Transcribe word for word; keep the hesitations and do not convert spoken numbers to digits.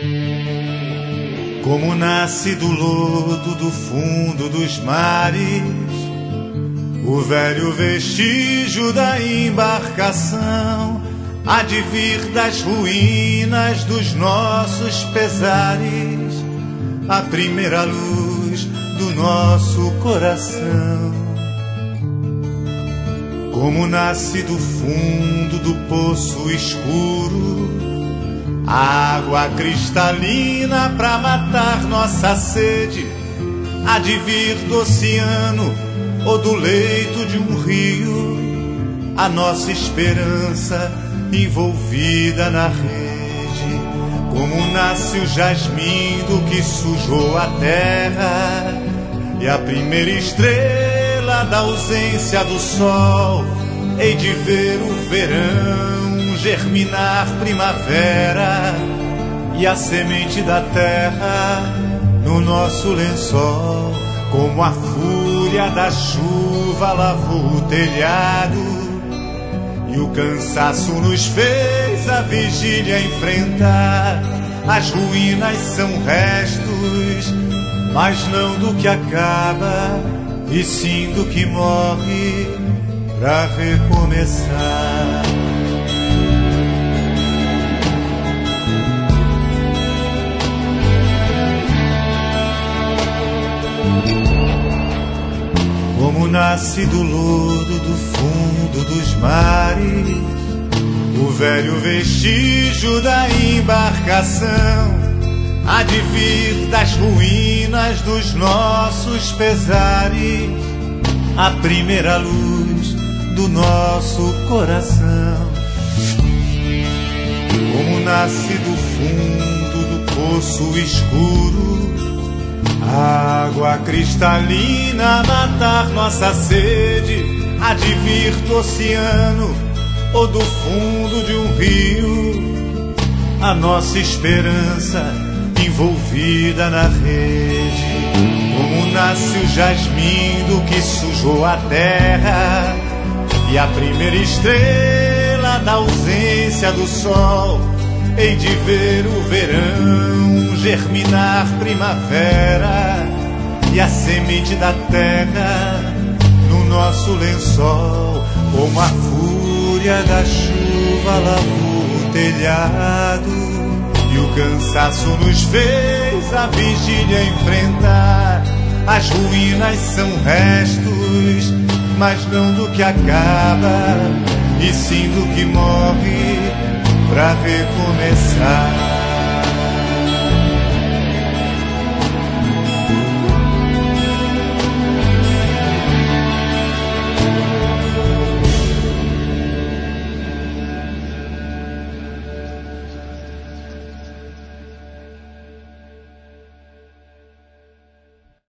Como nasce do lodo do fundo dos mares o velho vestígio da embarcação, há de vir das ruínas dos nossos pesares a primeira luz do nosso coração. Como nasce do fundo do poço escuro a água cristalina pra matar nossa sede, há de vir do oceano ou do leito de um rio a nossa esperança envolvida na rede. Como nasce o jasmim do que sujou a terra e a primeira estrela da ausência do sol, hei de ver o verão germinar primavera e a semente da terra no nosso lençol. Como a fúria da chuva lavou o telhado e o cansaço nos fez a vigília enfrentar. As ruínas são restos, mas não do que acaba, e sim do que morre pra recomeçar. Como nasce do lodo do fundo dos mares o velho vestígio da embarcação, há de vir das ruínas dos nossos pesares a primeira luz do nosso coração. Como nasce do fundo do poço escuro a água cristalina a matar nossa sede, há de vir do oceano ou do fundo de um rio a nossa esperança envolvida na rede. Como nasce o jasmim do que sujou a terra e a primeira estrela da ausência do sol, hei de ver o verão germinar primavera e a semente da terra no nosso lençol. Como a fúria da chuva lavou o telhado e o cansaço nos fez a vigília enfrentar. As ruínas são restos, mas não do que acaba, e sim do que morre pra recomeçar.